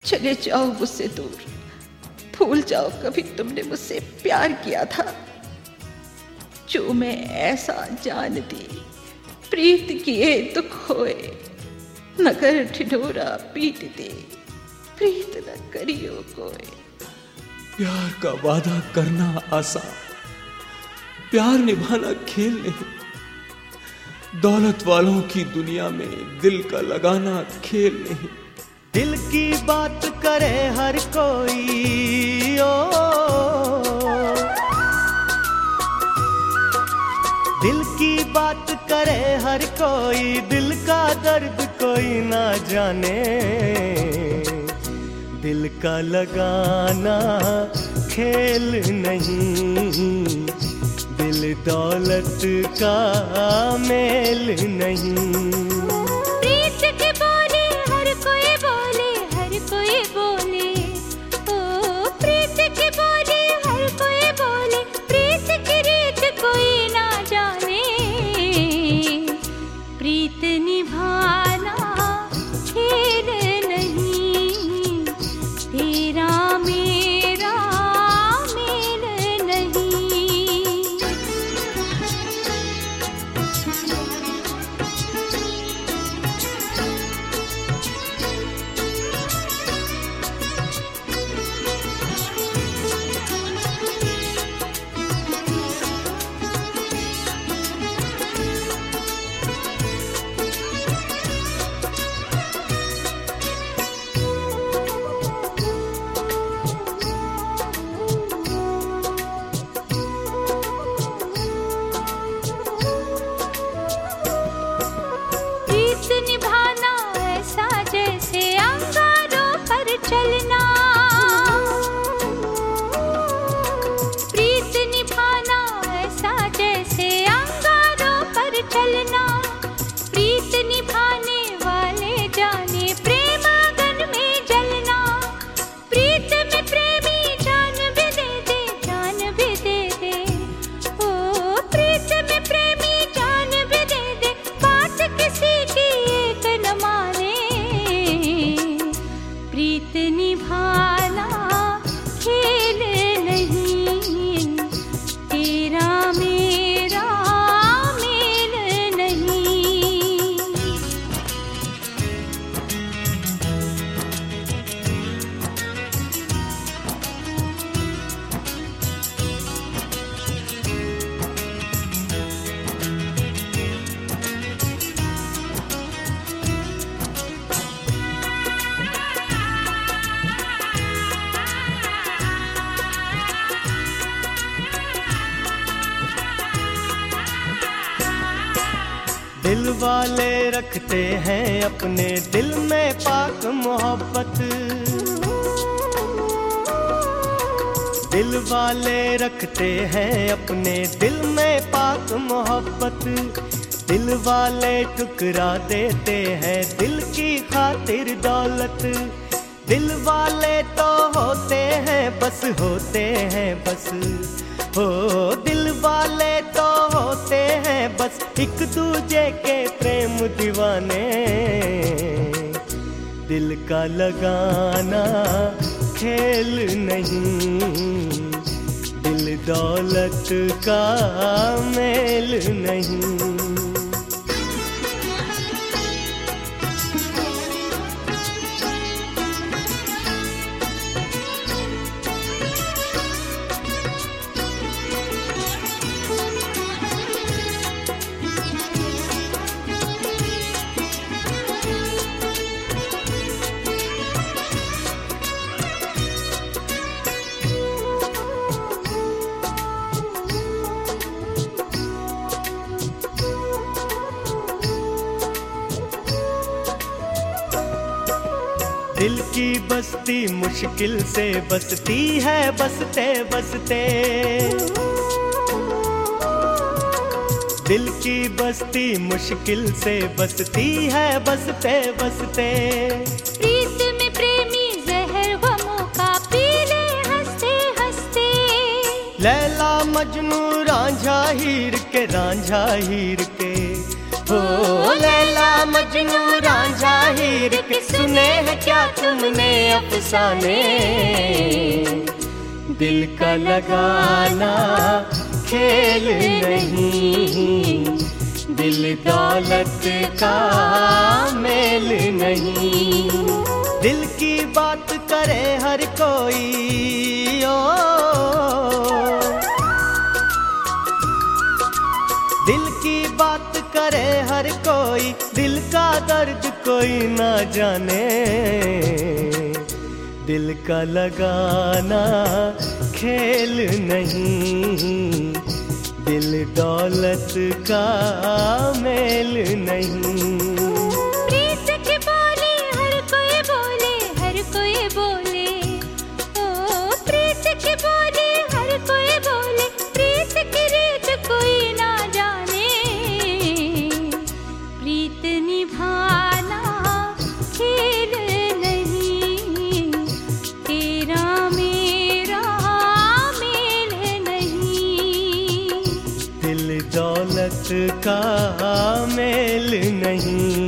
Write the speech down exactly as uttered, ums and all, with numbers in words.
चले जाओ मुझसे दूर, भूल जाओ कभी तुमने मुझसे प्यार किया था। जो मैं ऐसा जानती, प्रीत किए दुख होए, नगर ढिढोरा पीट दे, प्रीत न करियो कोई। प्यार का वादा करना आसान, प्यार निभाना खेल नहीं। दौलत वालों की दुनिया में दिल का लगाना खेल नहीं। दिल की बात करे हर कोई ओ, दिल की बात करे हर कोई, दिल का दर्द कोई ना जाने। दिल का लगाना खेल नहीं, दिल दौलत का मेल नहीं। प्रीत की बोली हर कोई बोले, हर कोई बोले, ओ प्रीत की बोली हर कोई बोले, प्रीत की रीत कोई ना जाने। प्रीत निभाना खेल नहीं, तेरा मेरा मेल नहीं। प्रीत निभाना ऐसा जैसे अंगारों पर चलना, प्रीत निभाना ऐसा जैसे अंगारों पर चलना। प्रीत निभाने वाले जाने प्रेम अगन में जलना। प्रीत में प्रेमी जान भी दे दे, जान भी दे दे, ओ प्रीत में प्रेमी जान भी दे दे, बात किसी की एक न माने। प्रीत निभाना खेल नहीं, तेरा मेरा मेल नहीं। दिल वाले रखते हैं अपने दिल में पाक मोहब्बत, दिल वाले रखते हैं अपने दिल में पाक मोहब्बत। दिल वाले ठुकरा देते हैं दिल की खातिर दौलत। दिल वाले तो होते हैं बस, होते हैं बस, हो दिल वाले तो होते हैं बस एक दूजे के प्रेम दीवाने। दिल का लगाना खेल नहीं, दिल दौलत का मेल नहीं। दिल की बस्ती मुश्किल से बसती है बसते बसते, दिल की बस्ती मुश्किल से बसती है बसते बसते। प्रीत में प्रेमी जहर व मौका पी ले हंसते हंसते, लैला मजनू रांझा हीर के, रांझा हीर के, हो लैला मजनू रांझा हीर के सुने हैं क्या तुमने अफसाने। दिल का लगाना खेल नहीं, दिल दौलत का मेल नहीं। दिल की बात करे हर कोई ओ, दिल की बात करे हर कोई, दिल का दर्द कोई ना जाने। दिल का लगाना खेल नहीं, दिल दौलत का मेल नहीं। प्रीत की बोली हर कोई बोले, हर कोई बोले, ओ प्रीत की बोली हर कोई बोले, प्रीत की रीत कोई ना जाने। प्रीत निभाना खेल नहीं, तेरा मेरा मेल नहीं। दिल दौलत का मेल नहीं।